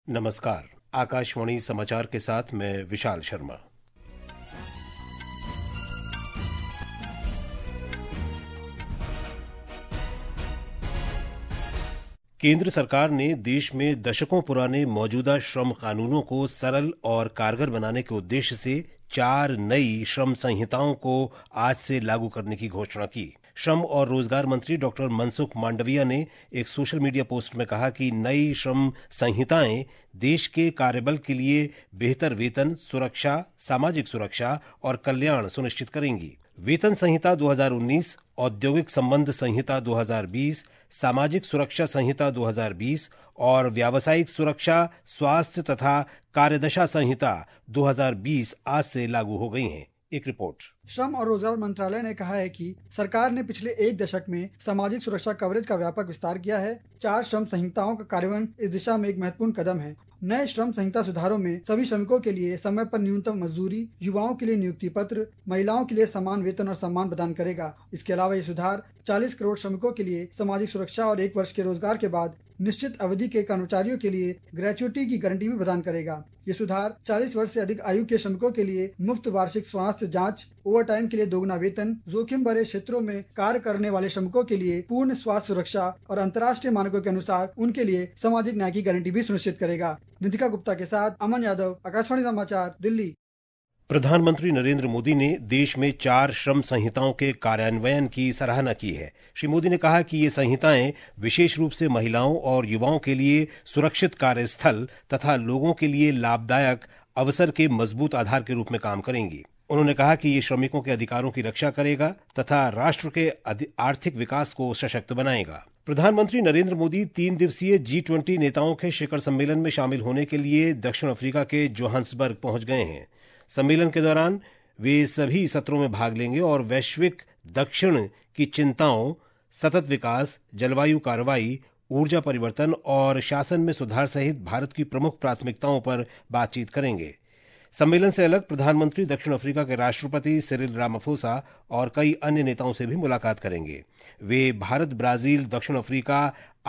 नमस्कार। आकाशवाणी समाचार के साथ मैं विशाल शर्मा। केंद्र सरकार ने देश में दशकों पुराने मौजूदा श्रम कानूनों को सरल और कारगर बनाने के उद्देश्य से 4 नई श्रम संहिताओं को आज से लागू करने की घोषणा की। श्रम और रोजगार मंत्री डॉक्टर मनसुख मांडविया ने एक सोशल मीडिया पोस्ट में कहा कि नई श्रम संहिताएं देश के कार्यबल के लिए बेहतर वेतन, सुरक्षा, सामाजिक सुरक्षा और कल्याण सुनिश्चित करेंगी। वेतन संहिता 2019, औद्योगिक संबंध संहिता 2020, सामाजिक सुरक्षा संहिता 2020 और व्यावसायिक सुरक्षा, स्वास्थ्य तथा कार्यदशा संहिता 2020 आज से लागू हो गई हैं। एक रिपोर्ट। श्रम और रोजगार मंत्रालय ने कहा है कि सरकार ने पिछले 1 दशक में सामाजिक सुरक्षा कवरेज का व्यापक विस्तार किया है। 4 श्रम संहिताओं का कार्यान्वयन इस दिशा में एक महत्वपूर्ण कदम है। नए श्रम संहिता सुधारों में सभी श्रमिकों के लिए समय पर न्यूनतम मजदूरी, युवाओं के लिए नियुक्ति पत्र, महिलाओं के लिए समान वेतन और सम्मान प्रदान करेगा। इसके अलावा ये सुधार 40 करोड़ श्रमिकों के लिए सामाजिक सुरक्षा और 1 वर्ष के रोजगार के बाद निश्चित अवधि के कर्मचारियों के लिए ग्रेच्युटी की गारंटी भी प्रदान करेगा। ये सुधार 40 वर्ष से अधिक आयु के श्रमिकों के लिए मुफ्त वार्षिक स्वास्थ्य जांच, ओवर टाइम के लिए दोगुना वेतन, जोखिम भरे क्षेत्रों में कार्य करने वाले श्रमिकों के लिए पूर्ण स्वास्थ्य सुरक्षा और अंतर्राष्ट्रीय मानकों के अनुसार उनके लिए सामाजिक न्याय की गारंटी भी सुनिश्चित करेगा। निधिका गुप्ता के साथ अमन यादव, आकाशवाणी समाचार, दिल्ली। प्रधानमंत्री नरेंद्र मोदी ने देश में 4 श्रम संहिताओं के कार्यान्वयन की सराहना की है। श्री मोदी ने कहा कि ये संहिताएं विशेष रूप से महिलाओं और युवाओं के लिए सुरक्षित कार्यस्थल तथा लोगों के लिए लाभदायक अवसर के मजबूत आधार के रूप में काम करेंगी। उन्होंने कहा कि ये श्रमिकों के अधिकारों की रक्षा करेगा तथा राष्ट्र के आर्थिक विकास को सशक्त बनाएगा। प्रधानमंत्री नरेंद्र मोदी 3 दिवसीय G20 नेताओं के शिखर सम्मेलन में शामिल होने के लिए दक्षिण अफ्रीका के जोहान्सबर्ग पहुंच गए हैं। सम्मेलन के दौरान वे सभी सत्रों में भाग लेंगे और वैश्विक दक्षिण की चिंताओं, सतत विकास, जलवायु कार्रवाई, ऊर्जा परिवर्तन और शासन में सुधार सहित भारत की प्रमुख प्राथमिकताओं पर बातचीत करेंगे। सम्मेलन से अलग प्रधानमंत्री दक्षिण अफ्रीका के राष्ट्रपति सिरिल रामाफोसा और कई अन्य नेताओं से भी मुलाकात करेंगे। वे भारत, ब्राजील, दक्षिण अफ्रीका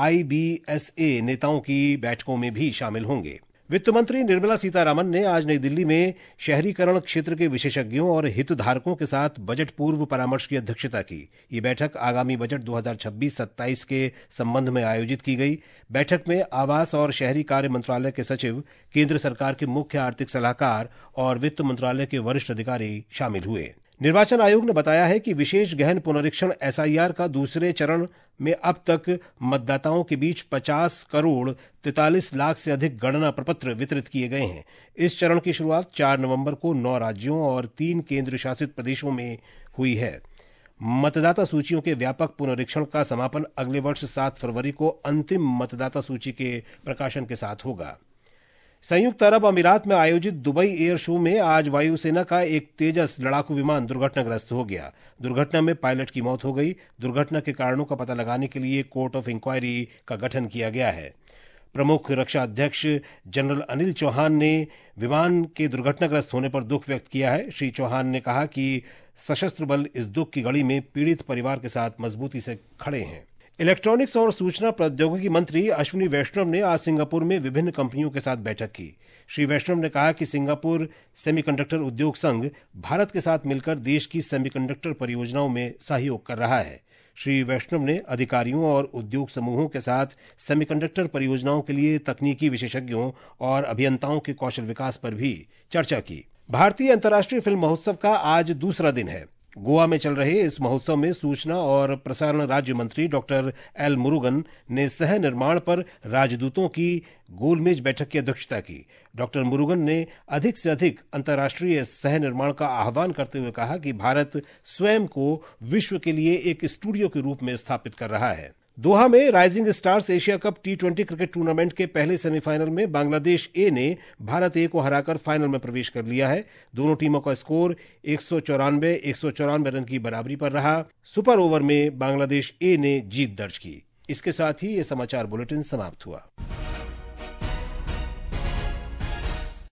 IBSA नेताओं की बैठकों में भी शामिल होंगे। वित्त मंत्री निर्मला सीतारामन ने आज नई दिल्ली में शहरीकरण क्षेत्र के विशेषज्ञों और हितधारकों के साथ बजट पूर्व परामर्श की अध्यक्षता की। ये बैठक आगामी बजट 2026-27 के संबंध में आयोजित की गई। बैठक में आवास और शहरी कार्य मंत्रालय के सचिव, केंद्र सरकार के मुख्य आर्थिक सलाहकार और वित्त मंत्रालय के वरिष्ठ अधिकारी शामिल हुए। निर्वाचन आयोग ने बताया है कि विशेष गहन पुनरीक्षण SIR का दूसरे चरण में अब तक मतदाताओं के बीच 50 करोड़ 43 लाख से अधिक गणना प्रपत्र वितरित किए गए हैं। इस चरण की शुरुआत 4 नवंबर को 9 राज्यों और 3 केंद्र शासित प्रदेशों में हुई है। मतदाता सूचियों के व्यापक पुनरीक्षण का समापन अगले वर्ष 7 फरवरी को अंतिम मतदाता सूची के प्रकाशन के साथ होगा। संयुक्त अरब अमीरात में आयोजित दुबई एयर शो में आज वायुसेना का एक तेजस लड़ाकू विमान दुर्घटनाग्रस्त हो गया। दुर्घटना में पायलट की मौत हो गई। दुर्घटना के कारणों का पता लगाने के लिए कोर्ट ऑफ इंक्वायरी का गठन किया गया है। प्रमुख रक्षा अध्यक्ष जनरल अनिल चौहान ने विमान के दुर्घटनाग्रस्त होने पर दुख व्यक्त किया है। श्री चौहान ने कहा कि सशस्त्र बल इस दुख की घड़ी में पीड़ित परिवार के साथ मजबूती से खड़े हैं। इलेक्ट्रॉनिक्स और सूचना प्रौद्योगिकी मंत्री अश्विनी वैष्णव ने आज सिंगापुर में विभिन्न कंपनियों के साथ बैठक की। श्री वैष्णव ने कहा कि सिंगापुर सेमीकंडक्टर उद्योग संघ भारत के साथ मिलकर देश की सेमीकंडक्टर परियोजनाओं में सहयोग कर रहा है। श्री वैष्णव ने अधिकारियों और उद्योग समूहों के साथ सेमीकंडक्टर परियोजनाओं के लिए तकनीकी विशेषज्ञों और अभियंताओं के कौशल विकास पर भी चर्चा की। भारतीय अंतर्राष्ट्रीय फिल्म महोत्सव का आज दूसरा दिन है। गोवा में चल रहे इस महोत्सव में सूचना और प्रसारण राज्य मंत्री डॉक्टर एल मुरुगन ने सह निर्माण पर राजदूतों की गोलमेज बैठक की अध्यक्षता की। डॉक्टर मुरुगन ने अधिक से अधिक अंतर्राष्ट्रीय सह निर्माण का आह्वान करते हुए कहा कि भारत स्वयं को विश्व के लिए एक स्टूडियो के रूप में स्थापित कर रहा है। दोहा में Rising Stars Asia Cup T20 cricket tournament के पहले सेमीफाइनल में बांग्लादेश ए ने भारत ए को हराकर फाइनल में प्रवेश कर लिया है। दोनों टीमों का स्कोर 194 रन की बराबरी पर रहा। सुपर ओवर में बांग्लादेश ए ने जीत दर्ज की। इसके साथ ही ये समाचार बुलेटिन समाप्त हुआ।